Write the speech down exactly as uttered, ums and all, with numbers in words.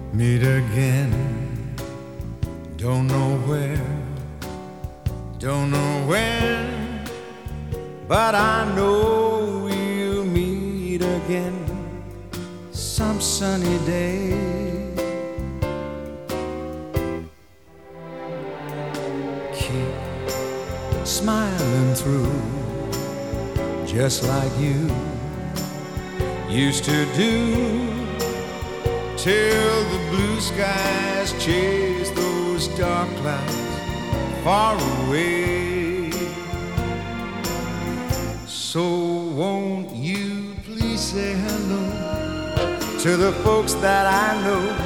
meet again. Don't know where, don't know when, but I know we'll meet again some sunny day. Keep smiling through, just like you used to do, till the blue skies chase those dark clouds far away. So won't you please say hello to the folks that I know